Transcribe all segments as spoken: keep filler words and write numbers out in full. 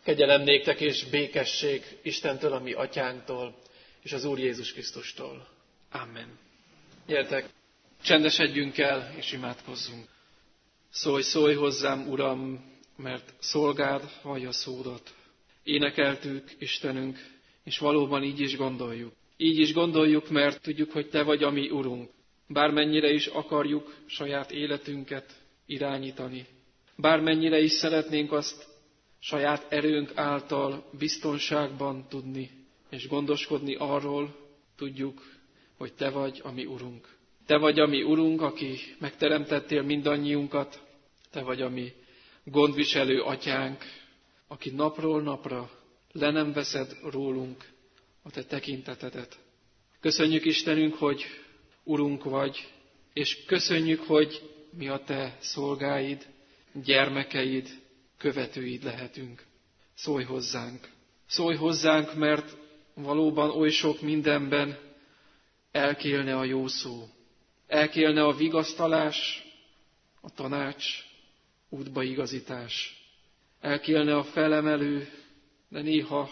Kegyelem néktek és békesség Istentől, a mi atyánktól, és az Úr Jézus Krisztustól. Amen. Gyertek, csendesedjünk el, és imádkozzunk. Szólj, szólj hozzám, Uram, mert szolgád hallja szódat. Énekeltük, Istenünk, és valóban így is gondoljuk. Így is gondoljuk, mert tudjuk, hogy Te vagy a mi Urunk. Bármennyire is akarjuk saját életünket irányítani, bármennyire is szeretnénk azt saját erőnk által biztonságban tudni, és gondoskodni arról, tudjuk, hogy Te vagy a mi Urunk. Te vagy a mi Urunk, aki megteremtettél mindannyiunkat, Te vagy a mi gondviselő atyánk, aki napról napra le nem veszed rólunk a Te tekintetedet. Köszönjük, Istenünk, hogy Urunk vagy, és köszönjük, hogy mi a Te szolgáid, gyermekeid, követőid lehetünk. Szólj hozzánk! Szólj hozzánk, mert valóban oly sok mindenben elkélne a jó szó. Elkélne a vigasztalás, a tanács, útbaigazítás. Elkélne a felemelő, de néha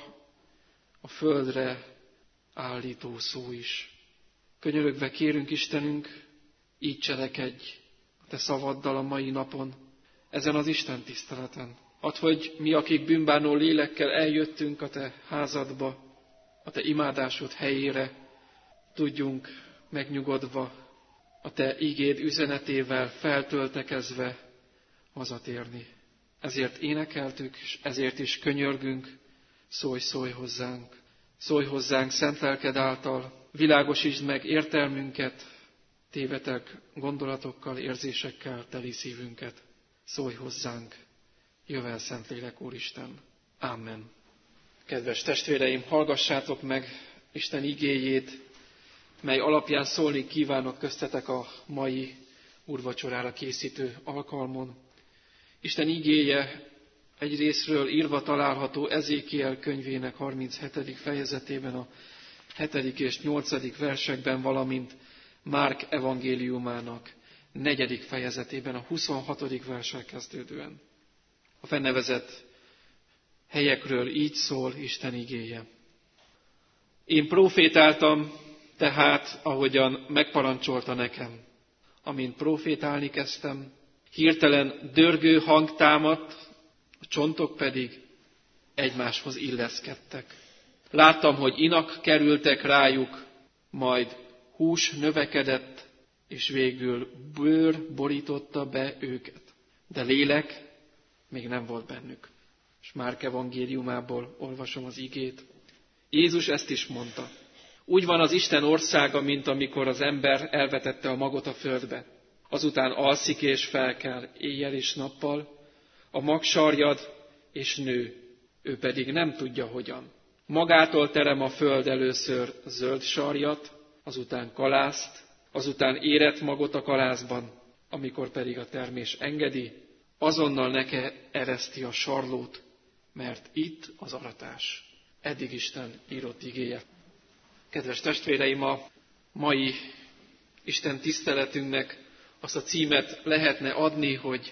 a földre állító szó is. Könyörögve kérünk, Istenünk, így cselekedj a Te szavaddal a mai napon, ezen az Isten tiszteleten. Add, hogy mi, akik bűnbánó lélekkel eljöttünk a Te házadba, a Te imádásod helyére, tudjunk megnyugodva, a Te igéd üzenetével feltöltekezve hazatérni. Ezért énekeltük, és ezért is könyörgünk, szólj, szólj hozzánk. Szólj hozzánk szent lelked által, világosítsd meg értelmünket, tévetek gondolatokkal, érzésekkel teli szívünket. Szólj hozzánk, jövel Szentlélek Úristen. Amen. Kedves testvéreim, hallgassátok meg Isten igéjét, mely alapján szólni kívánok köztetek a mai úrvacsorára készítő alkalmon. Isten igéje egyrészről írva található Ezékiel könyvének harminchetedik fejezetében, a hetedik és nyolcadik versekben, valamint Márk evangéliumának negyedik fejezetében, a huszonhatodik versel kezdődően. A fennevezett helyekről így szól Isten igéje. Én profétáltam tehát, ahogyan megparancsolta nekem. Amint profétálni kezdtem, hirtelen dörgő hang támadt, a csontok pedig egymáshoz illeszkedtek. Láttam, hogy inak kerültek rájuk, majd hús növekedett, és végül bőr borította be őket. De lélek még nem volt bennük. És Márk evangéliumából olvasom az igét. Jézus ezt is mondta. Úgy van az Isten országa, mint amikor az ember elvetette a magot a földbe. Azután alszik és felkel éjjel és nappal, a mag sarjad és nő, ő pedig nem tudja hogyan. Magától terem a föld először zöld sarjat, azután kalászt, azután érett magot a kalászban, amikor pedig a termés engedi, azonnal neke ereszti a sarlót, mert itt az aratás. Eddig Isten írott igéje. Kedves testvéreim, a mai Isten tiszteletünknek azt a címet lehetne adni, hogy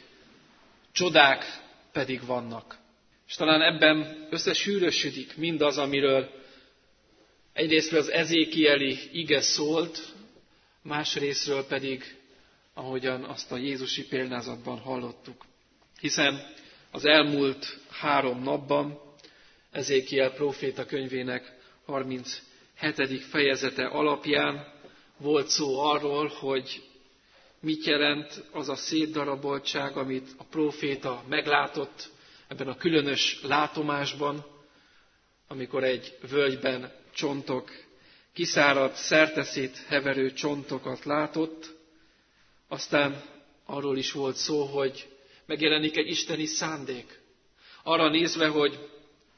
csodák pedig vannak. És talán ebben összesűrösödik mindaz, amiről egyrésztről az ezékieli ige szólt, másrésztről pedig, ahogyan azt a jézusi példázatban hallottuk. Hiszen az elmúlt három napban Ezékiel próféta könyvének harminchetedik fejezete alapján volt szó arról, hogy mit jelent az a szétdaraboltság, amit a próféta meglátott ebben a különös látomásban, amikor egy völgyben csontok, kiszáradt, szerteszét heverő csontokat látott. Aztán arról is volt szó, hogy megjelenik egy isteni szándék. Arra nézve, hogy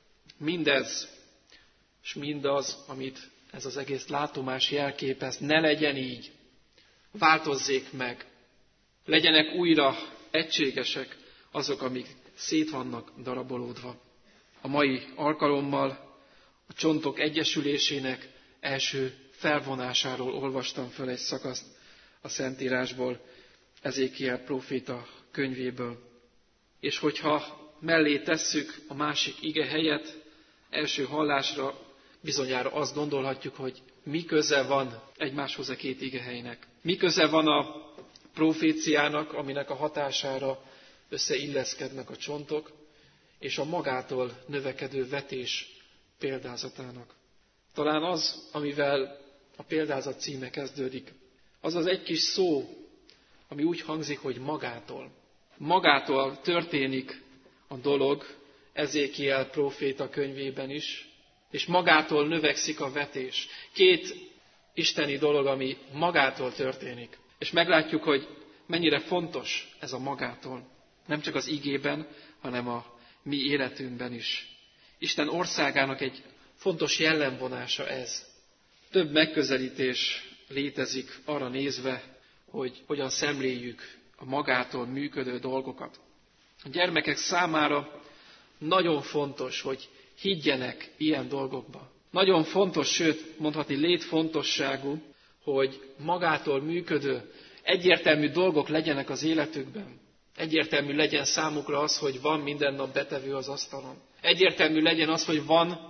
mindez, és mindaz, amit ez az egész látomás jelképez, ne legyen így. Változzék meg. Legyenek újra egységesek azok, amik szét vannak darabolódva. A mai alkalommal a csontok egyesülésének első felvonásáról olvastam föl egy szakaszt a Szentírásból, Ezékiel próféta könyvéből. És hogyha mellé tesszük a másik ige helyet, első hallásra bizonyára azt gondolhatjuk, hogy mi köze van egymáshoz a két igehelynek. Mi köze van a proféciának, aminek a hatására összeilleszkednek a csontok, és a magától növekedő vetés példázatának. Talán az, amivel a példázat címe kezdődik, az az egy kis szó, ami úgy hangzik, hogy magától. Magától történik a dolog, Ezékiel próféta könyvében is, és magától növekszik a vetés. Két isteni dolog, ami magától történik. És meglátjuk, hogy mennyire fontos ez a magától. Nem csak az igében, hanem a mi életünkben is. Isten országának egy fontos jellemvonása ez. Több megközelítés létezik arra nézve, hogy hogyan szemléljük a magától működő dolgokat. A gyermekek számára nagyon fontos, hogy higgyenek ilyen dolgokba. Nagyon fontos, sőt, mondhatni létfontosságú, hogy magától működő, egyértelmű dolgok legyenek az életükben. Egyértelmű legyen számukra az, hogy van minden nap betevő az asztalon. Egyértelmű legyen az, hogy van,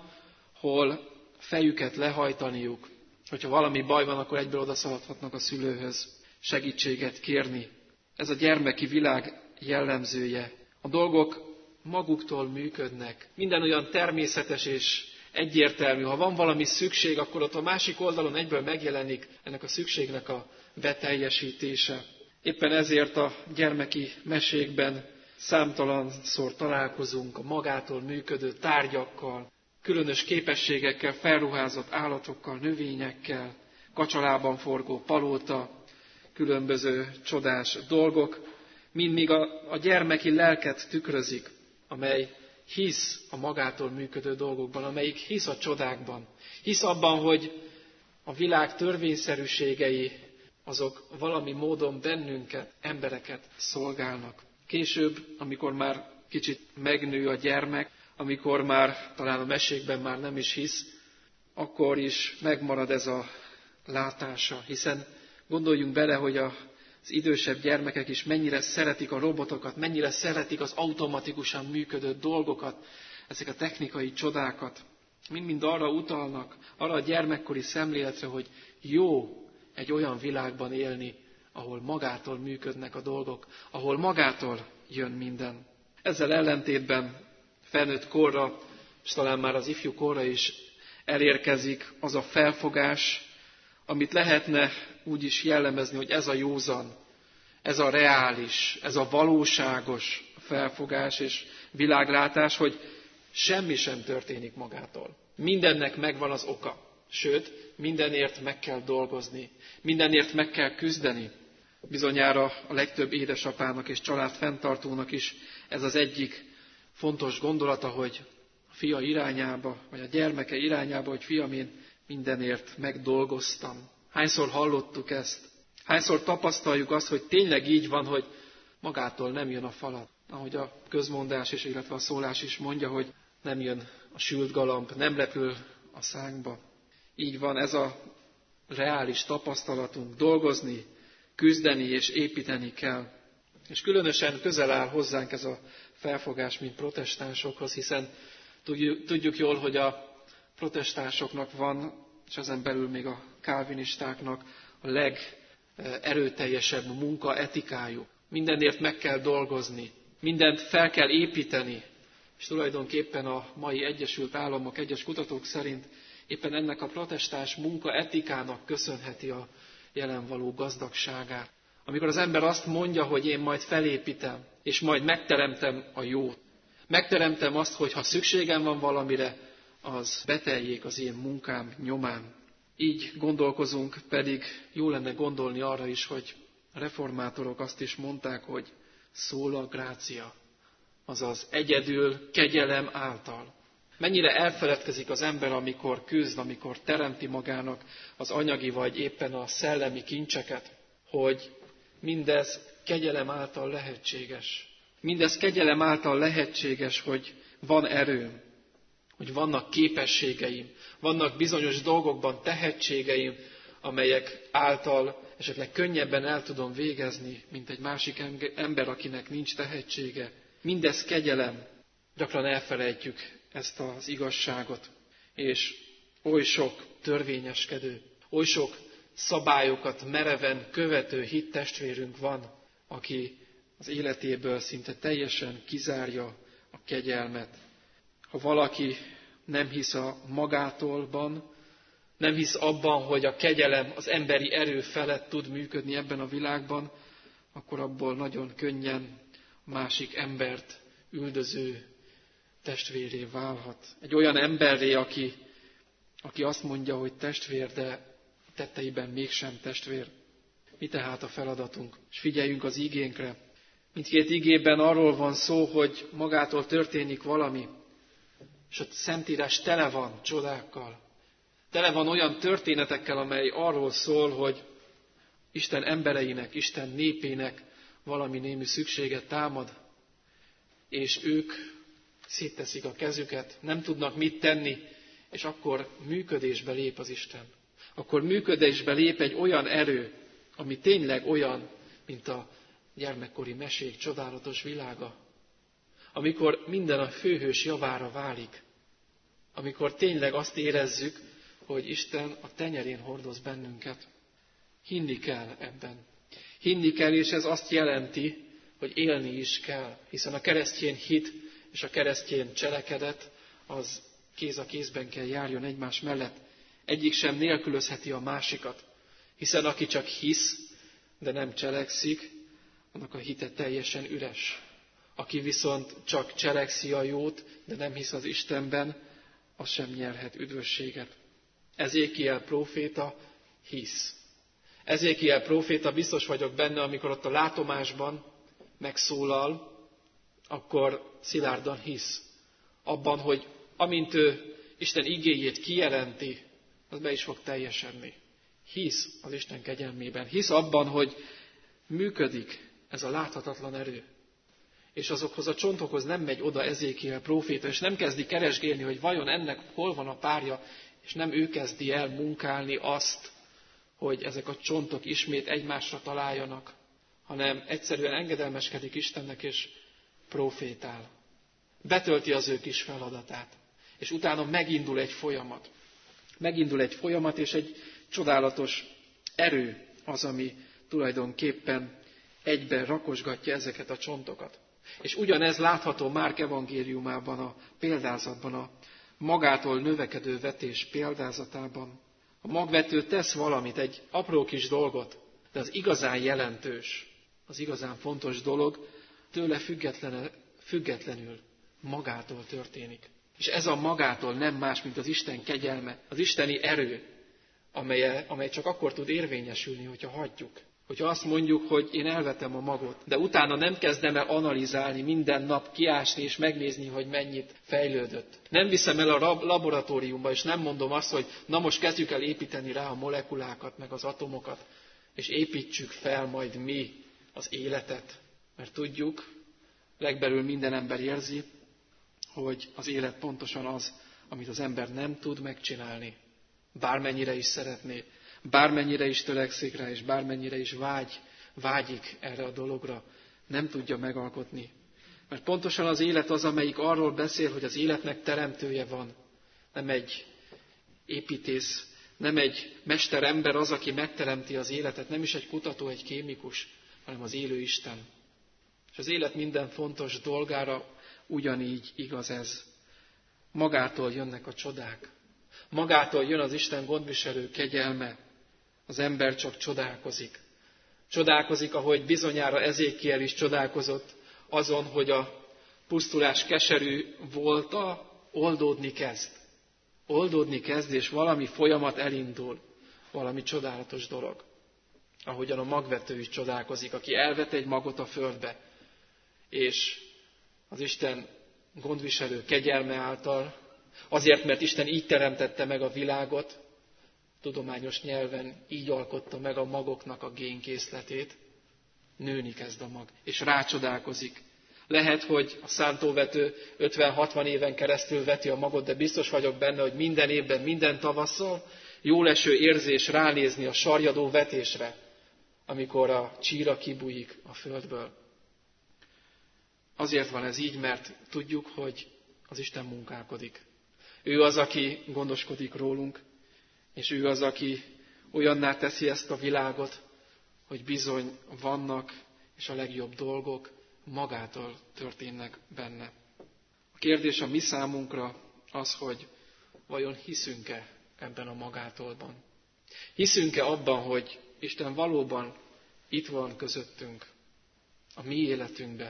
hol fejüket lehajtaniuk. Hogyha valami baj van, akkor egyből odaszaladhatnak a szülőhöz segítséget kérni. Ez a gyermeki világ jellemzője. A dolgok maguktól működnek. Minden olyan természetes és egyértelmű. Ha van valami szükség, akkor ott a másik oldalon egyből megjelenik ennek a szükségnek a beteljesítése. Éppen ezért a gyermeki mesékben számtalanszor találkozunk a magától működő tárgyakkal, különös képességekkel felruházott állatokkal, növényekkel, kacsalában forgó palota, különböző csodás dolgok, mind-míg a, a gyermeki lelket tükrözik, amely hisz a magától működő dolgokban, amelyik hisz a csodákban. Hisz abban, hogy a világ törvényszerűségei azok valami módon bennünket, embereket szolgálnak. Később, amikor már kicsit megnő a gyermek, amikor már talán a mesékben már nem is hisz, akkor is megmarad ez a látása, hiszen gondoljunk bele, hogy az idősebb gyermekek is mennyire szeretik a robotokat, mennyire szeretik az automatikusan működő dolgokat, ezek a technikai csodákat. Mind-mind arra utalnak, arra a gyermekkori szemléletre, hogy jó egy olyan világban élni, ahol magától működnek a dolgok, ahol magától jön minden. Ezzel ellentétben felnőtt korra, és talán már az ifjú korra is elérkezik az a felfogás, amit lehetne úgy is jellemezni, hogy ez a józan, ez a reális, ez a valóságos felfogás és világlátás, hogy semmi sem történik magától. Mindennek megvan az oka, sőt, mindenért meg kell dolgozni, mindenért meg kell küzdeni. Bizonyára a legtöbb édesapának és családfenntartónak is ez az egyik fontos gondolata, hogy a fia irányába, vagy a gyermeke irányába, hogy fiam, én mindenért megdolgoztam. Hányszor hallottuk ezt? Hányszor tapasztaljuk azt, hogy tényleg így van, hogy magától nem jön a falat. Ahogy a közmondás is, illetve a szólás is mondja, hogy nem jön a sült galamb, nem repül a szánkba. Így van, ez a reális tapasztalatunk. Dolgozni, küzdeni és építeni kell. És különösen közel áll hozzánk ez a felfogás, mint protestánsokhoz, hiszen tudjuk, tudjuk jól, hogy a protestánsoknak van, és ezen belül még a kálvinistáknak a legerőteljesebb munkaetikájuk. Mindenért meg kell dolgozni, mindent fel kell építeni, és tulajdonképpen a mai Egyesült Államok egyes kutatók szerint éppen ennek a protestáns munkaetikának köszönheti a jelen való gazdagságát. Amikor az ember azt mondja, hogy én majd felépítem, és majd megteremtem a jót. Megteremtem azt, hogy ha szükségem van valamire, az beteljék az én munkám nyomán. Így gondolkozunk, pedig jó lenne gondolni arra is, hogy a reformátorok azt is mondták, hogy sola gratia, azaz egyedül kegyelem által. Mennyire elfeledkezik az ember, amikor küzd, amikor teremti magának az anyagi vagy éppen a szellemi kincseket, hogy mindez kegyelem által lehetséges. Mindez kegyelem által lehetséges, hogy van erőm, hogy vannak képességeim, vannak bizonyos dolgokban tehetségeim, amelyek által esetleg könnyebben el tudom végezni, mint egy másik ember, akinek nincs tehetsége. Mindez kegyelem, Gyakran elfelejtjük ezt az igazságot, és oly sok törvényeskedő, oly sok szabályokat mereven követő hittestvérünk van, aki az életéből szinte teljesen kizárja a kegyelmet. Ha valaki nem hisz a magátolban, nem hisz abban, hogy a kegyelem az emberi erő felett tud működni ebben a világban, akkor abból nagyon könnyen a másik embert üldöző testvéré válhat. Egy olyan emberré, aki, aki azt mondja, hogy testvér, de tetteiben mégsem testvér. Mi tehát a feladatunk? És figyeljünk az igénkre. Mindkét igében arról van szó, hogy magától történik valami, és a Szentírás tele van csodákkal. Tele van olyan történetekkel, amely arról szól, hogy Isten embereinek, Isten népének valami némi szükséget támad, és ők szétteszik a kezüket, nem tudnak mit tenni, és akkor működésbe lép az Isten. Akkor működésbe lép egy olyan erő, ami tényleg olyan, mint a gyermekkori mesék csodálatos világa. Amikor minden a főhős javára válik. Amikor tényleg azt érezzük, hogy Isten a tenyerén hordoz bennünket. Hinni kell ebben. Hinni kell, és ez azt jelenti, hogy élni is kell. Hiszen a keresztény hit és a keresztény cselekedet az kéz a kézben kell járjon egymás mellett. Egyik sem nélkülözheti a másikat. Hiszen aki csak hisz, de nem cselekszik, annak a hite teljesen üres. Aki viszont csak cselekszi a jót, de nem hisz az Istenben, az sem nyerhet üdvösséget. Ezékiel próféta hisz. Ezékiel próféta, biztos vagyok benne, amikor ott a látomásban megszólal, akkor szilárdan hisz. Abban, hogy amint ő Isten igéjét kijelenti, az be is fog teljesedni. Hisz az Isten kegyelmében. Hisz abban, hogy működik ez a láthatatlan erő. És azokhoz a csontokhoz nem megy oda Ezékiel próféta, és nem kezdi keresgélni, hogy vajon ennek hol van a párja, és nem ő kezdi el munkálni azt, hogy ezek a csontok ismét egymásra találjanak, hanem egyszerűen engedelmeskedik Istennek, és prófétál. Betölti az ő kis feladatát, és utána megindul egy folyamat. Megindul egy folyamat, és egy csodálatos erő az, ami tulajdonképpen egyben rakosgatja ezeket a csontokat. És ugyanez látható Márk evangéliumában, a példázatban, a magától növekedő vetés példázatában. A magvető tesz valamit, egy apró kis dolgot, de az igazán jelentős, az igazán fontos dolog tőle független, függetlenül magától történik. És ez a magától nem más, mint az Isten kegyelme, az isteni erő, amely, amely csak akkor tud érvényesülni, hogyha hagyjuk. Hogyha azt mondjuk, hogy én elvetem a magot, de utána nem kezdem el analizálni, minden nap kiásni és megnézni, hogy mennyit fejlődött. Nem viszem el a laboratóriumba, és nem mondom azt, hogy na most kezdjük el építeni rá a molekulákat, meg az atomokat, és építsük fel majd mi az életet. Mert tudjuk, legbelül minden ember érzi, hogy az élet pontosan az, amit az ember nem tud megcsinálni. Bármennyire is szeretné, bármennyire is törekszik rá, és bármennyire is vágy, vágyik erre a dologra, nem tudja megalkotni. Mert pontosan az élet az, amelyik arról beszél, hogy az életnek teremtője van. Nem egy építész, nem egy mesterember az, aki megteremti az életet, nem is egy kutató, egy kémikus, hanem az élő Isten. És az élet minden fontos dolgára ugyanígy igaz ez. Magától jönnek a csodák. Magától jön az Isten gondviselő kegyelme. Az ember csak csodálkozik. Csodálkozik, ahogy bizonyára Ezékiel is csodálkozott azon, hogy a pusztulás keserű volta, oldódni kezd. Oldódni kezd, és valami folyamat elindul. Valami csodálatos dolog. Ahogyan a magvető is csodálkozik, aki elvet egy magot a földbe, és az Isten gondviselő kegyelme által, azért, mert Isten így teremtette meg a világot, tudományos nyelven így alkotta meg a magoknak a génkészletét, nőni kezd a mag, és rácsodálkozik. Lehet, hogy a szántóvető ötven-hatvan éven keresztül veti a magot, de biztos vagyok benne, hogy minden évben, minden tavasszal jóleső érzés ránézni a sarjadó vetésre, amikor a csíra kibújik a földből. Azért van ez így, mert tudjuk, hogy az Isten munkálkodik. Ő az, aki gondoskodik rólunk, és ő az, aki olyanná teszi ezt a világot, hogy bizony vannak, és a legjobb dolgok magától történnek benne. A kérdés a mi számunkra az, hogy vajon hiszünk-e ebben a magátolban? Hiszünk-e abban, hogy Isten valóban itt van közöttünk, a mi életünkben?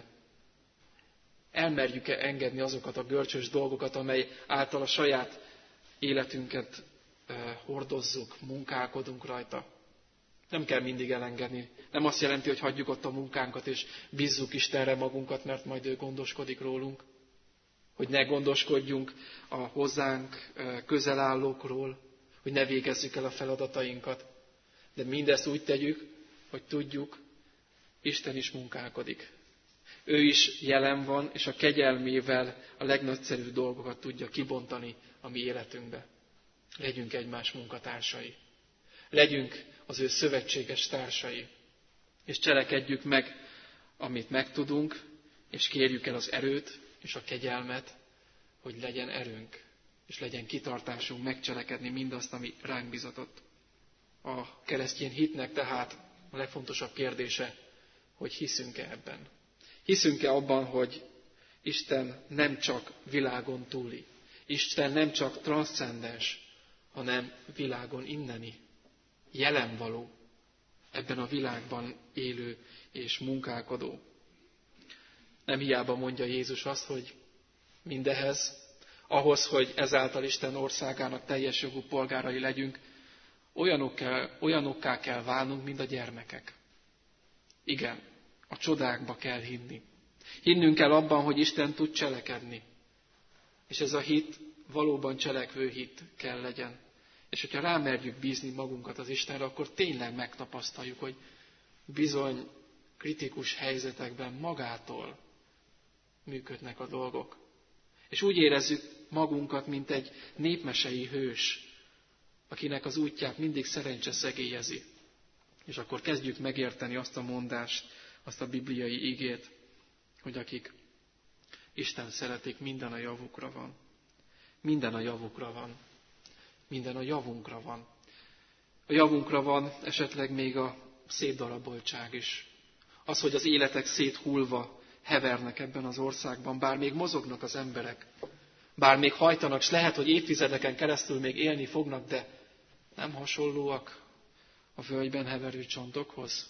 Elmerjük-e engedni azokat a görcsös dolgokat, amely által a saját életünket eh, hordozzuk, munkálkodunk rajta? Nem kell mindig elengedni. Nem azt jelenti, hogy hagyjuk ott a munkánkat, és bízzuk Istenre magunkat, mert majd ő gondoskodik rólunk. Hogy ne gondoskodjunk a hozzánk közel állókról, hogy ne végezzük el a feladatainkat. De mindezt úgy tegyük, hogy tudjuk, Isten is munkálkodik. Ő is jelen van, és a kegyelmével a legnagyszerűbb dolgokat tudja kibontani a mi életünkbe. Legyünk egymás munkatársai. Legyünk az ő szövetséges társai. És cselekedjük meg, amit megtudunk, és kérjük el az erőt és a kegyelmet, hogy legyen erőnk, és legyen kitartásunk megcselekedni mindazt, ami ránk bizatott. A keresztény hitnek tehát a legfontosabb kérdése, hogy hiszünk-e ebben. Hiszünk-e abban, hogy Isten nem csak világon túli, Isten nem csak transzcendens, hanem világon inneni, jelen való, ebben a világban élő és munkálkodó. Nem hiába mondja Jézus azt, hogy mindehez, ahhoz, hogy ezáltal Isten országának teljes jogú polgárai legyünk, olyanokká, olyanokká kell válnunk, mint a gyermekek. Igen, a csodákba kell hinni. Hinnünk kell abban, hogy Isten tud cselekedni. És ez a hit valóban cselekvő hit kell legyen. És hogyha rámerjük bízni magunkat az Istenre, akkor tényleg megtapasztaljuk, hogy bizony kritikus helyzetekben magától működnek a dolgok. És úgy érezzük magunkat, mint egy népmesei hős, akinek az útját mindig szerencse szegélyezi. És akkor kezdjük megérteni azt a mondást, azt a bibliai igét, hogy akik Isten szeretik, minden a javukra van. Minden a javukra van. Minden a javunkra van. A javunkra van esetleg még a szétdaraboltság is. Az, hogy az életek széthullva hevernek ebben az országban, bár még mozognak az emberek, bár még hajtanak, s lehet, hogy évtizedeken keresztül még élni fognak, de nem hasonlóak a völgyben heverő csontokhoz.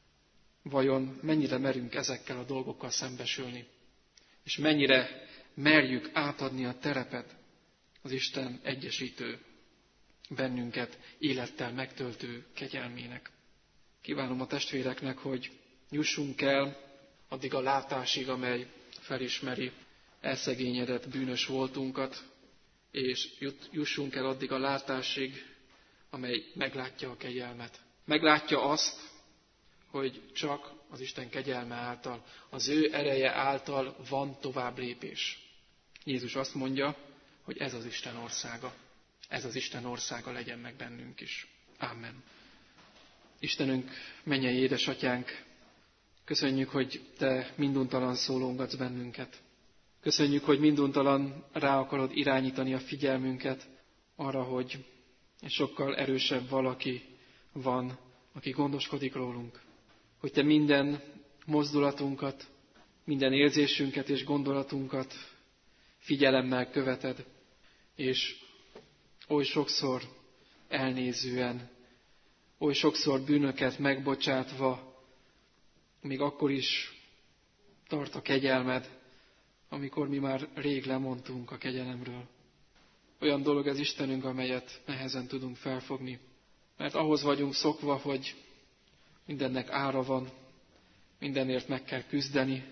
Vajon mennyire merünk ezekkel a dolgokkal szembesülni? És mennyire merjük átadni a terepet az Isten egyesítő, bennünket élettel megtöltő kegyelmének? Kívánom a testvéreknek, hogy jussunk el addig a látásig, amely felismeri elszegényedett bűnös voltunkat, és jussunk el addig a látásig, amely meglátja a kegyelmet. Meglátja azt, hogy csak az Isten kegyelme által, az ő ereje által van tovább lépés. Jézus azt mondja, hogy ez az Isten országa. Ez az Isten országa legyen meg bennünk is. Amen. Istenünk, mennyei édesatyánk, köszönjük, hogy Te minduntalan szólongatsz bennünket. Köszönjük, hogy minduntalan rá akarod irányítani a figyelmünket arra, hogy sokkal erősebb valaki van, aki gondoskodik rólunk. Hogy Te minden mozdulatunkat, minden érzésünket és gondolatunkat figyelemmel követed, és oly sokszor elnézően, oly sokszor bűnöket megbocsátva, még akkor is tart a kegyelmed, amikor mi már rég lemondtunk a kegyelemről. Olyan dolog ez, Istenünk, amelyet nehezen tudunk felfogni, mert ahhoz vagyunk szokva, hogy mindennek ára van, mindenért meg kell küzdeni,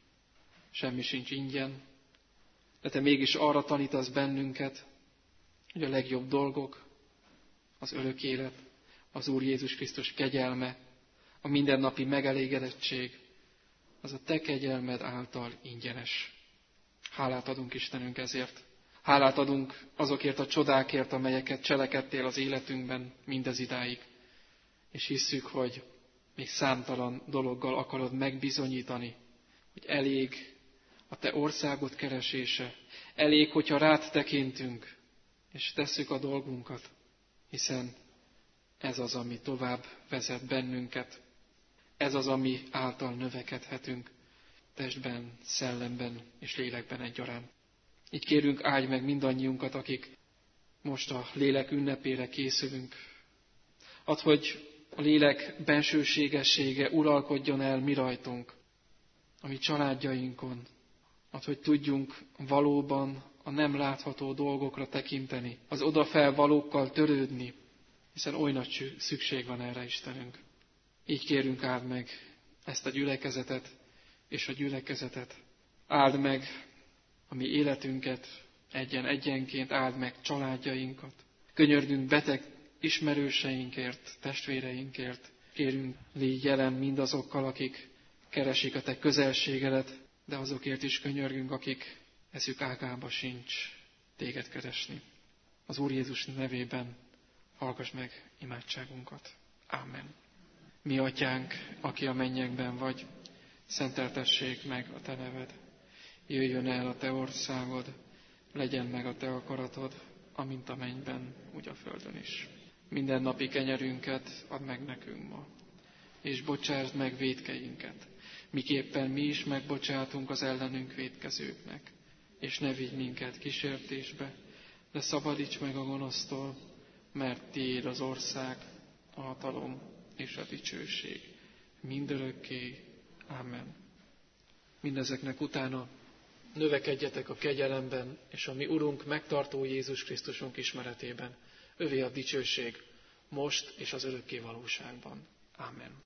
semmi sincs ingyen, de Te mégis arra tanítasz bennünket, hogy a legjobb dolgok, az örök élet, az Úr Jézus Krisztus kegyelme, a mindennapi megelégedettség, az a Te kegyelmed által ingyenes. Hálát adunk Istenünk ezért. Hálát adunk azokért a csodákért, amelyeket cselekedtél az életünkben mindez idáig. És hisszük, hogy még számtalan dologgal akarod megbizonyítani, hogy elég a Te országod keresése. Elég, hogyha rád tekintünk, és tesszük a dolgunkat, hiszen ez az, ami tovább vezet bennünket. Ez az, ami által növekedhetünk testben, szellemben és lélekben egyaránt. Így kérünk, áldj meg mindannyiunkat, akik most a lélek ünnepére készülünk. Add, hogy a lélek bensőségessége uralkodjon el mi rajtunk, a mi családjainkon. Add, hogy tudjunk valóban a nem látható dolgokra tekinteni, az odafelvalókkal törődni, hiszen oly nagy szükség van erre, Istenünk. Így kérünk, áld meg ezt a gyülekezetet és a gyülekezetet. Áld meg a mi életünket egyen-egyenként, áld meg családjainkat. Könyörgünk beteg ismerőseinkért, testvéreinkért. Kérünk, légy jelen mindazokkal, akik keresik a Te közelségedet, de azokért is könyörgünk, akik eszük ágába sincs Téged keresni. Az Úr Jézus nevében hallgass meg imádságunkat. Ámen. Mi Atyánk, aki a mennyekben vagy, szenteltessék meg a Te neved. Jöjjön el a Te országod, legyen meg a Te akaratod, amint a mennyben, úgy a földön is. Minden napi kenyerünket add meg nekünk ma, és bocsásd meg vétkeinket, miképpen mi is megbocsátunk az ellenünk vétkezőknek. És ne vigy minket kísértésbe, de szabadíts meg a gonosztól, mert Tiéd az ország, a hatalom és a dicsőség mindörökké. Ámen. Mindezeknek utána növekedjetek a kegyelemben, és a mi Urunk, megtartó Jézus Krisztusunk ismeretében. Övé a dicsőség, most és az örökké valóságban. Ámen.